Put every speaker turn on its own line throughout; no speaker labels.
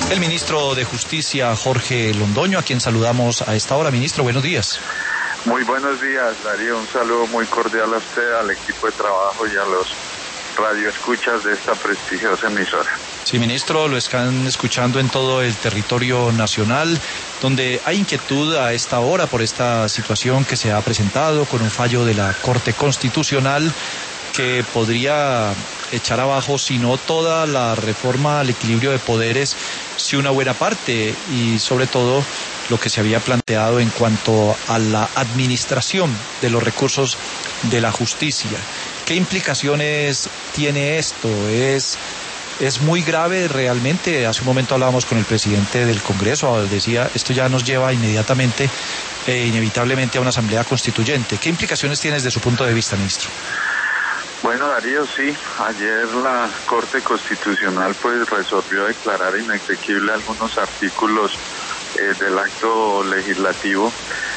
El ministro de Justicia, Jorge Londoño, a quien saludamos a esta hora. Ministro, buenos días.
Muy buenos días, Darío. Un saludo muy cordial a usted, al equipo de trabajo y a los radioescuchas de esta prestigiosa emisora.
Sí, ministro, lo están escuchando en todo el territorio nacional, donde hay inquietud a esta hora por esta situación que se ha presentado con un fallo de la Corte Constitucional que podría echar abajo, si no toda la reforma al equilibrio de poderes, sí una buena parte, y sobre todo lo que se había planteado en cuanto a la administración de los recursos de la justicia. ¿Qué implicaciones tiene esto? ¿Es muy grave realmente? Hace un momento hablábamos con el presidente del Congreso, decía, esto ya nos lleva inmediatamente, inevitablemente a una asamblea constituyente. ¿Qué implicaciones tiene desde su punto de vista, ministro?
Bueno, Darío, sí, ayer la Corte Constitucional pues resolvió declarar inexequible algunos artículos del acto legislativo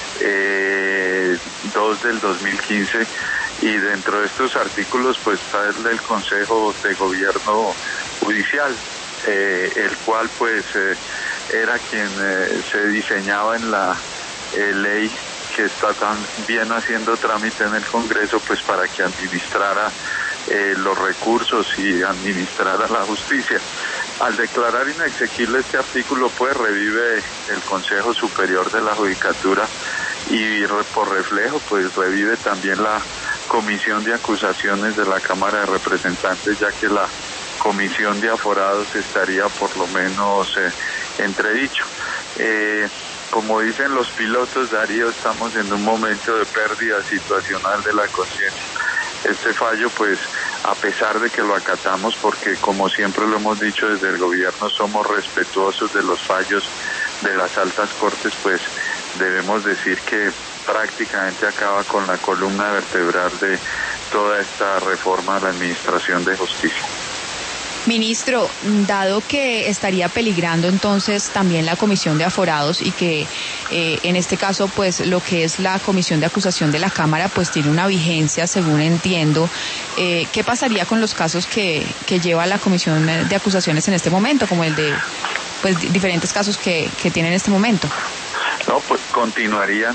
2 del 2015, y dentro de estos artículos pues está el del Consejo de Gobierno Judicial, el cual pues era quien se diseñaba en la ley que está también haciendo trámite en el Congreso, pues para que administrara los recursos y administrara la justicia. Al declarar inexequible este artículo, pues revive el Consejo Superior de la Judicatura y por reflejo, pues revive también la Comisión de Acusaciones de la Cámara de Representantes, ya que la Comisión de Aforados estaría por lo menos entredicho. Como dicen los pilotos, Darío, estamos en un momento de pérdida situacional de la conciencia. Este fallo, pues, a pesar de que lo acatamos, porque como siempre lo hemos dicho desde el gobierno, somos respetuosos de los fallos de las altas cortes, pues debemos decir que prácticamente acaba con la columna vertebral de toda esta reforma a la administración de justicia.
Ministro, dado que estaría peligrando entonces también la comisión de aforados y que en este caso pues lo que es la comisión de acusación de la Cámara pues tiene una vigencia según entiendo, ¿qué pasaría con los casos que lleva la comisión de acusaciones en este momento, como el de pues diferentes casos que tiene en este momento?
No, pues continuarían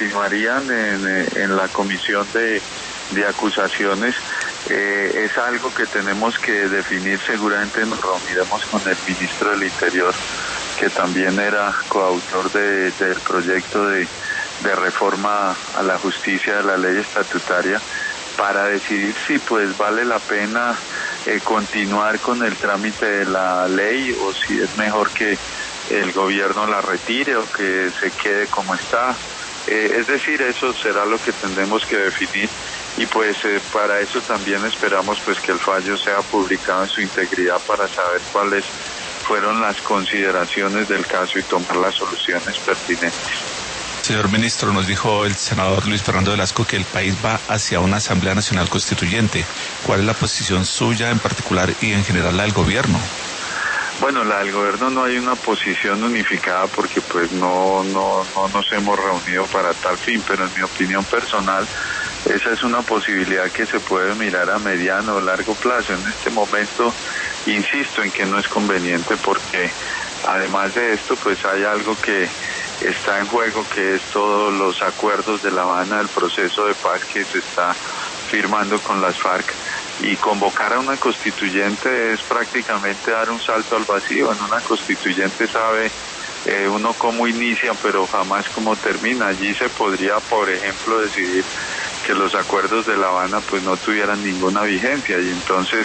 en la comisión de acusaciones. Es algo que tenemos que definir. Seguramente nos reuniremos con el ministro del Interior, que también era coautor del proyecto de reforma a la justicia de la ley estatutaria, para decidir si pues vale la pena continuar con el trámite de la ley o si es mejor que el gobierno la retire o que se quede como está. Es decir, eso será lo que tendremos que definir, y pues para eso también esperamos pues que el fallo sea publicado en su integridad para saber cuáles fueron las consideraciones del caso y tomar las soluciones pertinentes.
Señor ministro, nos dijo el senador Luis Fernando Velasco que el país va hacia una Asamblea Nacional Constituyente. ¿Cuál es la posición suya en particular y en general la del gobierno?
Bueno, la del gobierno no hay una posición unificada porque pues no nos hemos reunido para tal fin, pero en mi opinión personal esa es una posibilidad que se puede mirar a mediano o largo plazo. En este momento insisto en que no es conveniente porque además de esto pues hay algo que está en juego, que es todos los acuerdos de La Habana, del proceso de paz que se está firmando con las FARC. Y convocar a una constituyente es prácticamente dar un salto al vacío. En una constituyente sabe uno cómo inicia, pero jamás cómo termina. Allí se podría, por ejemplo, decidir que los acuerdos de La Habana pues no tuvieran ninguna vigencia, y entonces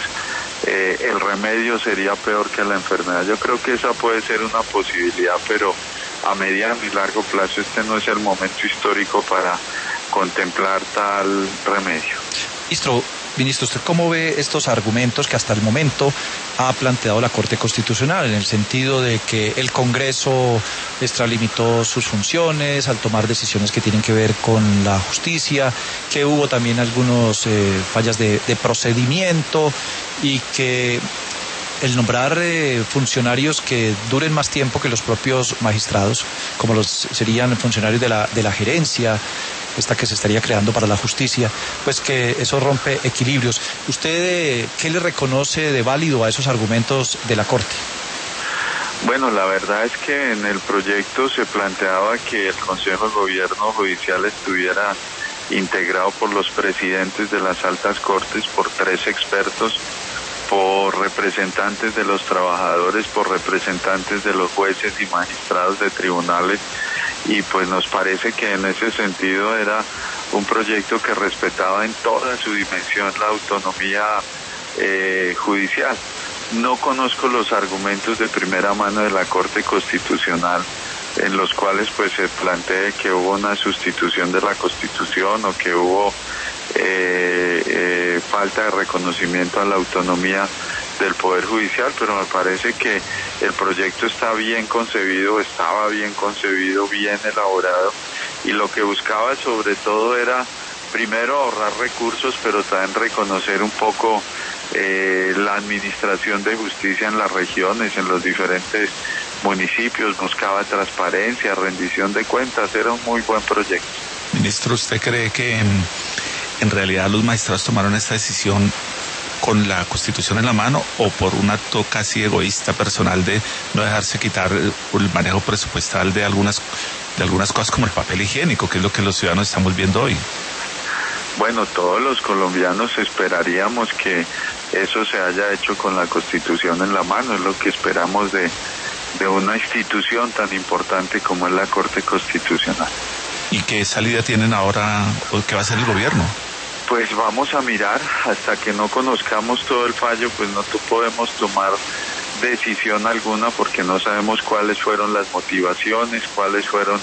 el remedio sería peor que la enfermedad. Yo creo que esa puede ser una posibilidad, pero a mediano y largo plazo este no es el momento histórico para contemplar tal remedio.
Ministro, ¿usted cómo ve estos argumentos que hasta el momento ha planteado la Corte Constitucional, en el sentido de que el Congreso extralimitó sus funciones al tomar decisiones que tienen que ver con la justicia, que hubo también algunos fallas de procedimiento y que el nombrar funcionarios que duren más tiempo que los propios magistrados, como serían funcionarios de la gerencia, esta que se estaría creando para la justicia, pues que eso rompe equilibrios. ¿Usted qué le reconoce de válido a esos argumentos de la Corte?
Bueno, la verdad es que en el proyecto se planteaba que el Consejo de Gobierno Judicial estuviera integrado por los presidentes de las altas cortes, por 3 expertos, por representantes de los trabajadores, por representantes de los jueces y magistrados de tribunales, y pues nos parece que en ese sentido era un proyecto que respetaba en toda su dimensión la autonomía judicial. No conozco los argumentos de primera mano de la Corte Constitucional en los cuales pues se plantee que hubo una sustitución de la Constitución o que hubo falta de reconocimiento a la autonomía del Poder Judicial, pero me parece que el proyecto está bien concebido, estaba bien concebido, bien elaborado, y lo que buscaba sobre todo era primero ahorrar recursos, pero también reconocer un poco la administración de justicia en las regiones, en los diferentes municipios, buscaba transparencia, rendición de cuentas, era un muy buen proyecto.
Ministro, ¿usted cree que en realidad los magistrados tomaron esta decisión con la Constitución en la mano o por un acto casi egoísta personal de no dejarse quitar el manejo presupuestal de algunas cosas como el papel higiénico, que es lo que los ciudadanos estamos viendo hoy?
Bueno, todos los colombianos esperaríamos que eso se haya hecho con la Constitución en la mano, es lo que esperamos de una institución tan importante como es la Corte Constitucional.
¿Y qué salida tienen ahora o qué va a hacer el gobierno?
Pues vamos a mirar, hasta que no conozcamos todo el fallo, pues no podemos tomar decisión alguna porque no sabemos cuáles fueron las motivaciones, cuáles fueron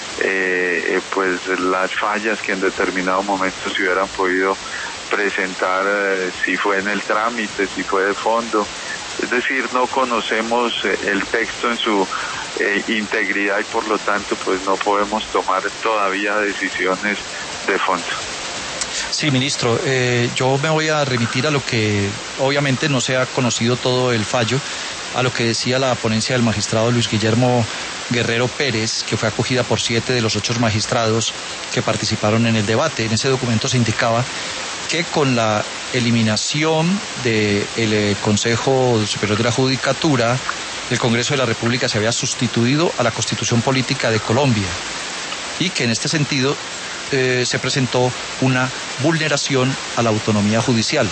pues las fallas que en determinado momento se hubieran podido presentar, si fue en el trámite, si fue de fondo. Es decir, no conocemos el texto en su integridad y por lo tanto pues no podemos tomar todavía decisiones de fondo.
Sí, ministro, yo me voy a remitir a lo que obviamente no se ha conocido todo el fallo, a lo que decía la ponencia del magistrado Luis Guillermo Guerrero Pérez, que fue acogida por 7 de los 8 magistrados que participaron en el debate. En ese documento se indicaba que con la eliminación del Consejo Superior de la Judicatura, el Congreso de la República se había sustituido a la Constitución Política de Colombia y que en este sentido se presentó una vulneración a la autonomía judicial.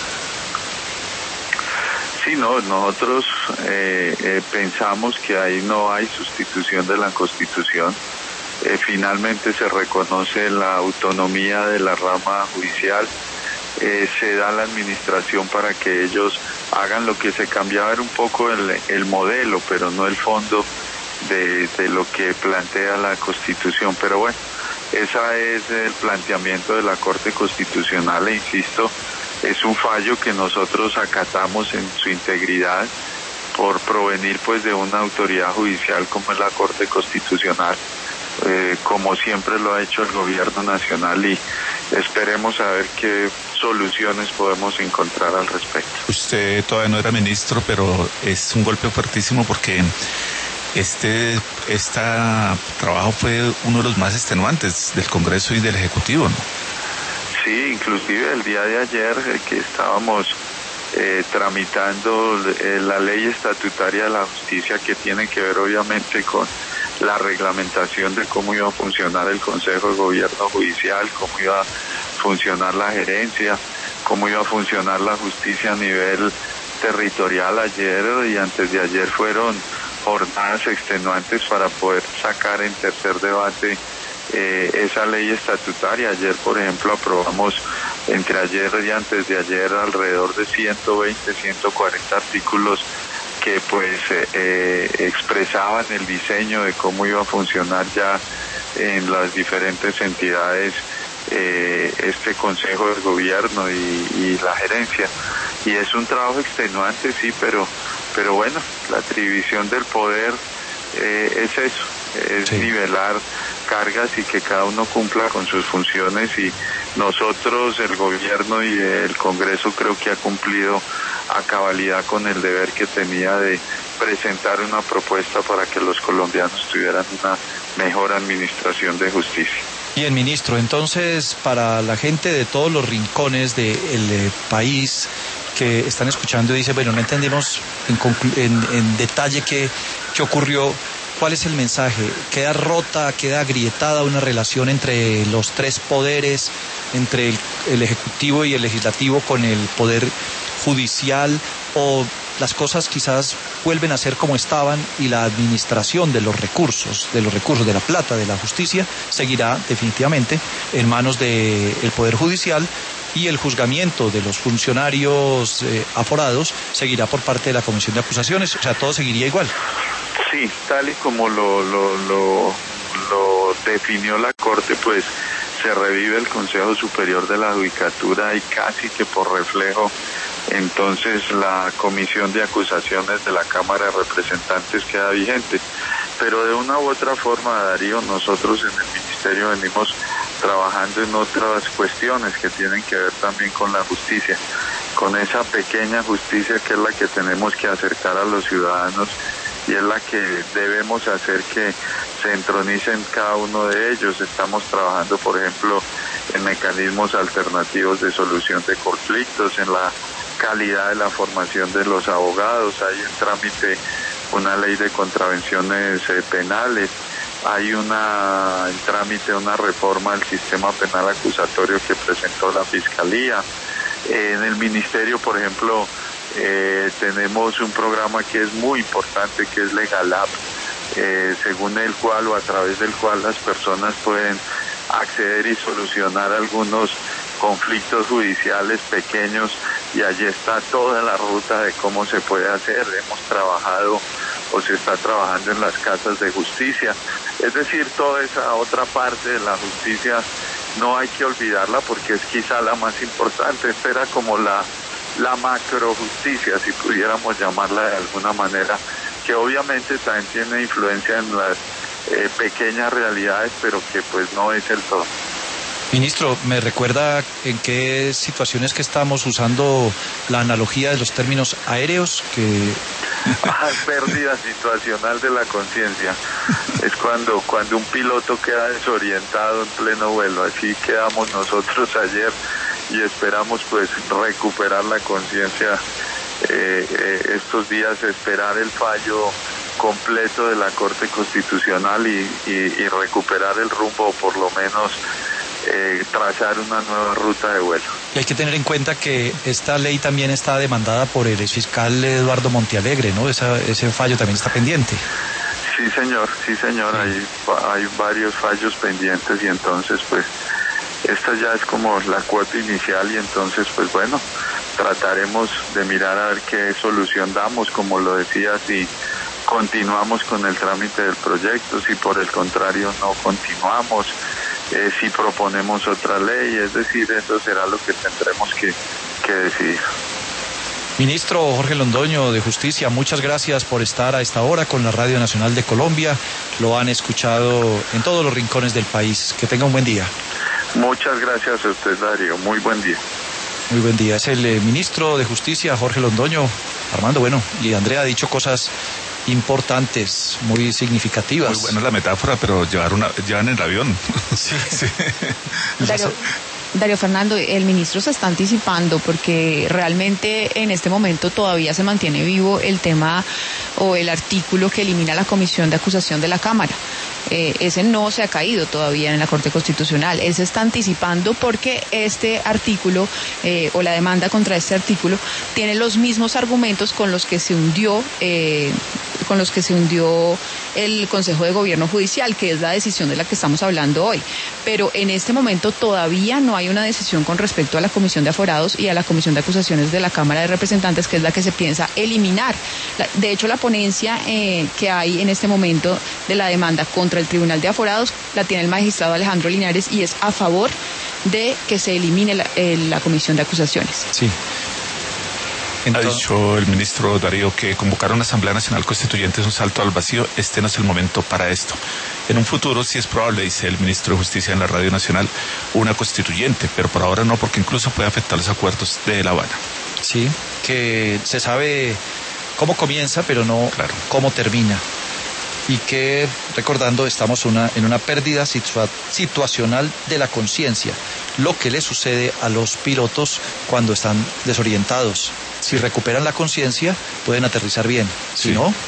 Sí, no, nosotros pensamos que ahí no hay sustitución de la Constitución. Finalmente se reconoce la autonomía de la rama judicial, se da la administración para que ellos hagan lo que se cambiaba, era un poco el modelo, pero no el fondo de lo que plantea la Constitución. Pero bueno, ese es el planteamiento de la Corte Constitucional e insisto, es un fallo que nosotros acatamos en su integridad por provenir pues de una autoridad judicial como es la Corte Constitucional, como siempre lo ha hecho el Gobierno Nacional, y esperemos a ver qué soluciones podemos encontrar al respecto.
Usted todavía no era ministro, pero es un golpe fuertísimo porque este trabajo fue uno de los más extenuantes del Congreso y del Ejecutivo, ¿no?
Sí, inclusive el día de ayer que estábamos tramitando la ley estatutaria de la justicia, que tiene que ver obviamente con la reglamentación de cómo iba a funcionar el Consejo de Gobierno Judicial, cómo iba a funcionar la gerencia, cómo iba a funcionar la justicia a nivel territorial. Ayer y antes de ayer fueron jornadas extenuantes para poder sacar en tercer debate esa ley estatutaria. Ayer, por ejemplo, aprobamos entre ayer y antes de ayer alrededor de 120, 140 artículos que pues expresaban el diseño de cómo iba a funcionar ya en las diferentes entidades este Consejo de Gobierno y la gerencia. Y es un trabajo extenuante, sí, pero bueno, la atribución del poder es eso, es sí, nivelar cargas y que cada uno cumpla con sus funciones, y nosotros, el gobierno y el Congreso, creo que ha cumplido a cabalidad con el deber que tenía de presentar una propuesta para que los colombianos tuvieran una mejor administración de justicia.
Bien, ministro, entonces para la gente de todos los rincones del país que están escuchando y dice, bueno, no entendemos en detalle qué ¿Qué ocurrió? ¿Cuál es el mensaje? ¿Queda rota, queda agrietada una relación entre los tres poderes, entre el Ejecutivo y el Legislativo con el Poder Judicial? ¿O las cosas quizás vuelven a ser como estaban y la administración de los recursos, de la plata, de la justicia, seguirá definitivamente en manos del Poder Judicial y el juzgamiento de los funcionarios aforados seguirá por parte de la Comisión de Acusaciones? O sea, todo seguiría igual.
Sí, tal y como lo definió la Corte, pues se revive el Consejo Superior de la Judicatura y casi que por reflejo, entonces la Comisión de Acusaciones de la Cámara de Representantes queda vigente. Pero de una u otra forma, Darío, nosotros en el Ministerio venimos trabajando en otras cuestiones que tienen que ver también con la justicia, con esa pequeña justicia que es la que tenemos que acercar a los ciudadanos y es la que debemos hacer que se entronicen cada uno de ellos. Estamos trabajando, por ejemplo, en mecanismos alternativos de solución de conflictos, en la calidad de la formación de los abogados. Hay en trámite una ley de contravenciones penales, hay en trámite una reforma del sistema penal acusatorio que presentó la Fiscalía. En el Ministerio, por ejemplo, tenemos un programa que es muy importante, que es LegalApp, según el cual o a través del cual las personas pueden acceder y solucionar algunos conflictos judiciales pequeños, y allí está toda la ruta de cómo se puede hacer. Hemos trabajado o se está trabajando en las casas de justicia, es decir, toda esa otra parte de la justicia no hay que olvidarla porque es quizá la más importante. Esta era como la macro justicia, si pudiéramos llamarla de alguna manera, que obviamente también tiene influencia en las pequeñas realidades, pero que pues no es el todo.
Ministro, ¿me recuerda en qué situaciones que estamos usando la analogía de los términos aéreos?
Pérdida situacional de la conciencia. Es cuando un piloto queda desorientado en pleno vuelo. Así quedamos nosotros ayer y esperamos pues recuperar la conciencia estos días, esperar el fallo completo de la Corte Constitucional y recuperar el rumbo, o por lo menos trazar una nueva ruta de vuelo.
Y hay que tener en cuenta que esta ley también está demandada por el exfiscal Eduardo Montealegre, ¿no? Ese fallo también está pendiente.
Sí, señor. Hay varios fallos pendientes y entonces pues esta ya es como la cuota inicial y entonces pues bueno, trataremos de mirar a ver qué solución damos, como lo decía, si continuamos con el trámite del proyecto, si por el contrario no continuamos, si proponemos otra ley, es decir, eso será lo que tendremos que decidir.
Ministro Jorge Londoño de Justicia, muchas gracias por estar a esta hora con la Radio Nacional de Colombia. Lo han escuchado en todos los rincones del país. Que tenga un buen día.
Muchas gracias a usted, Darío. Muy buen día.
Muy buen día. Es el ministro de Justicia, Jorge Londoño. Armando, bueno, y Andrea ha dicho cosas importantes, muy significativas.
Muy buena la metáfora, pero llevan el avión.
Sí, sí.
Darío Fernando, el ministro se está anticipando porque realmente en este momento todavía se mantiene vivo el tema o el artículo que elimina la Comisión de Acusación de la Cámara. Ese no se ha caído todavía en la Corte Constitucional. Él se está anticipando porque este artículo o la demanda contra este artículo tiene los mismos argumentos con los que se hundió el Consejo de Gobierno Judicial, que es la decisión de la que estamos hablando hoy. Pero en este momento todavía no hay una decisión con respecto a la Comisión de Aforados y a la Comisión de Acusaciones de la Cámara de Representantes, que es la que se piensa eliminar. De hecho, la ponencia que hay en este momento de la demanda contra el Tribunal de Aforados la tiene el magistrado Alejandro Linares y es a favor de que se elimine la Comisión de Acusaciones.
Sí.
Entonces, ha dicho el ministro Darío que convocar una Asamblea Nacional Constituyente es un salto al vacío. Este no es el momento para esto. En un futuro sí es probable, dice el ministro de Justicia en la Radio Nacional, una constituyente, pero por ahora no, porque incluso puede afectar los acuerdos de La Habana.
Sí, que se sabe cómo comienza, pero no cómo termina. Y que, recordando, estamos en una pérdida situacional de la conciencia, lo que le sucede a los pilotos cuando están desorientados. Si recuperan la conciencia, pueden aterrizar bien. Si no,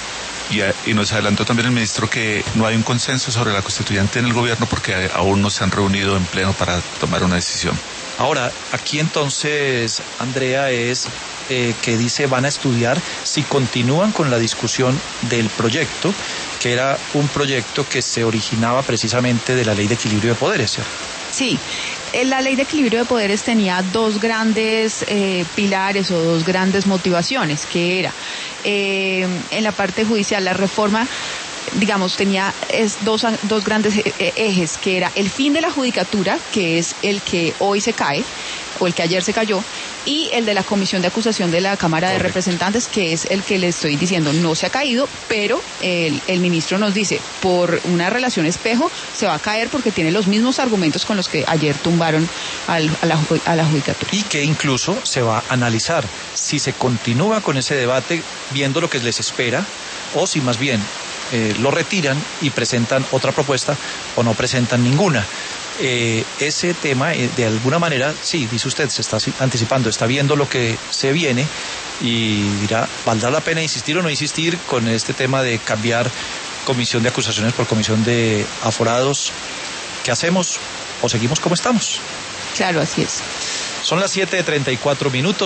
Y nos adelantó también el ministro que no hay un consenso sobre la constituyente en el gobierno porque aún no se han reunido en pleno para tomar una decisión.
Ahora, aquí entonces, Andrea, es que dice van a estudiar si continúan con la discusión del proyecto, que era un proyecto que se originaba precisamente de la Ley de Equilibrio de Poderes, ¿cierto?
Sí, la Ley de Equilibrio de Poderes tenía dos grandes pilares o dos grandes motivaciones, que era en la parte judicial la reforma, digamos, tenía dos grandes ejes, que era el fin de la judicatura, que es el que hoy se cae, o el que ayer se cayó, y el de la Comisión de Acusación de la Cámara de Representantes, que es el que le estoy diciendo no se ha caído, pero el ministro nos dice, por una relación espejo, se va a caer porque tiene los mismos argumentos con los que ayer tumbaron a la judicatura.
Y que incluso se va a analizar si se continúa con ese debate viendo lo que les espera, o si más bien lo retiran y presentan otra propuesta o no presentan ninguna. Ese tema, de alguna manera, sí, dice usted, se está anticipando, está viendo lo que se viene y dirá, ¿valdrá la pena insistir o no insistir con este tema de cambiar comisión de acusaciones por comisión de aforados? ¿Qué hacemos? ¿O seguimos como estamos?
Claro, así es.
Son las 7:34.